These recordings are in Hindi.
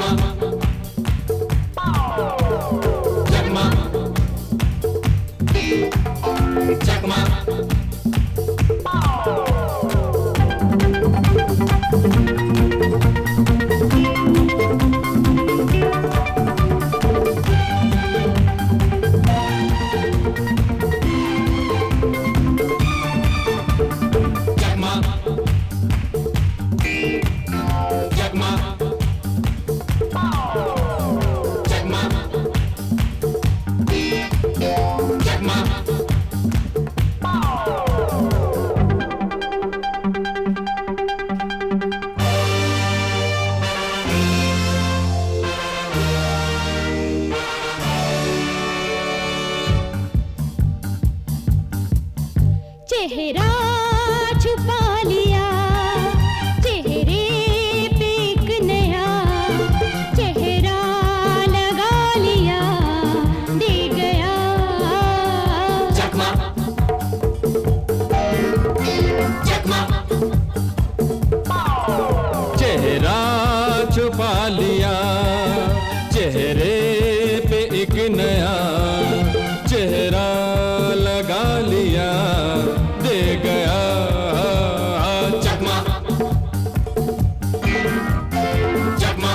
चेहरा छुपा लिया, चेहरे पे एक नया चेहरा लगा लिया, दे गया चकमा चकमा। चेहरा छुपा लिया, चेहरे पे एक नया चेहरा लगा लिया, दे गया चकमा चकमा।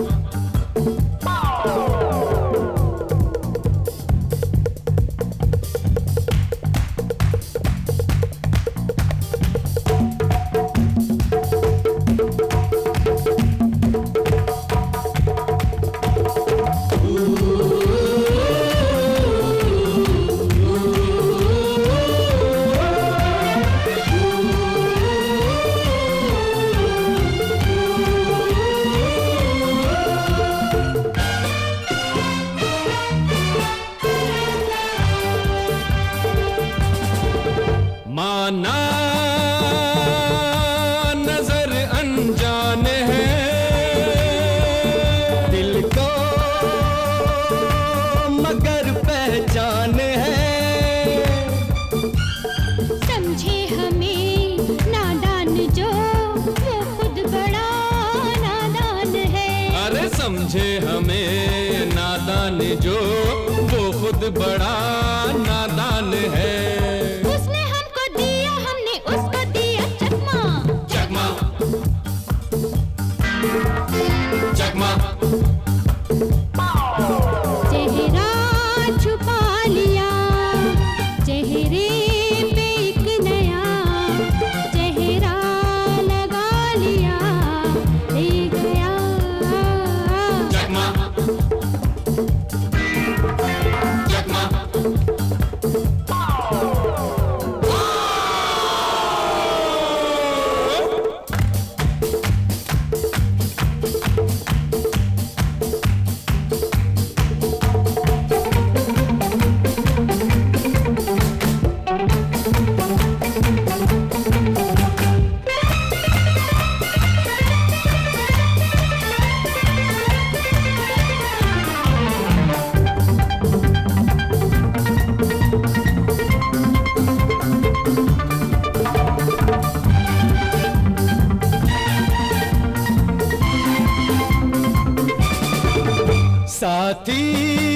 माना नजर अनजान है, दिल को मगर पहचान है। समझे हमें नादान जो वो खुद बड़ा नादान है। अरे समझे हमें नादान जो वो खुद बड़ा नादान है। चकमा चेहरा छुपा लिया, चेहरे पे एक नया चेहरा लगा लिया, दे गया चकमा चकमा। साथी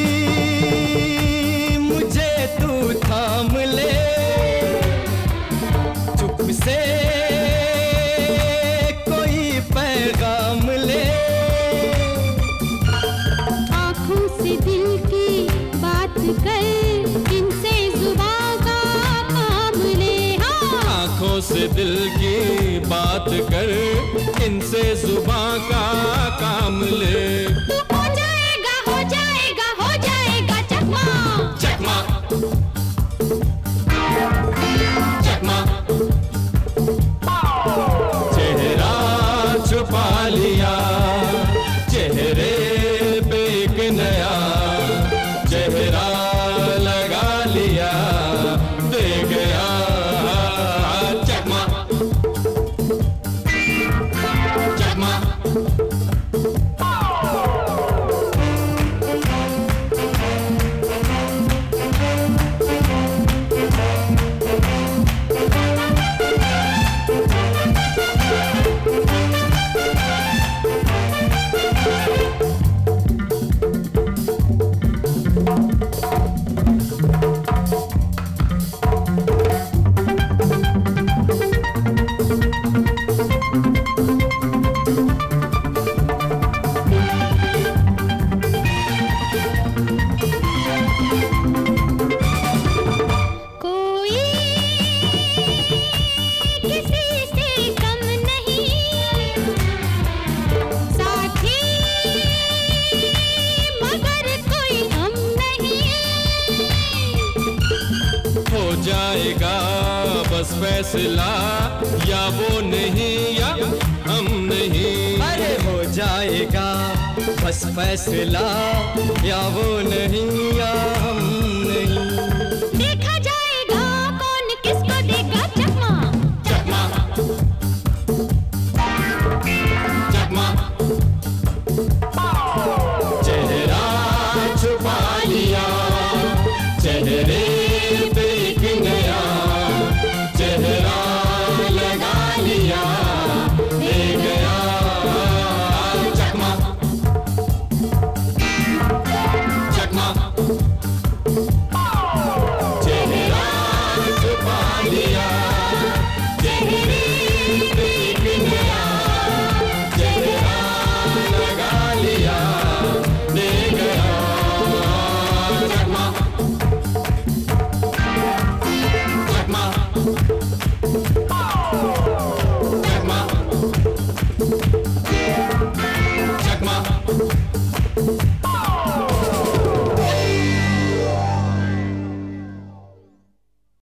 मुझे तू थाम ले, चुप से कोई पैगाम ले। आँखों से दिल की बात कर, इनसे जुबां का काम ले। हाँ, आँखों से दिल की बात कर, इनसे जुबां का काम ले। चकमा चकमा। चेहरा छुपा लिया, चेहरे पे एक नया चेहरा लगा लिया, दे गया चकमा जाएगा बस फैसला, या वो नहीं या हम नहीं। अरे हो जाएगा बस फैसला, या वो नहीं या हम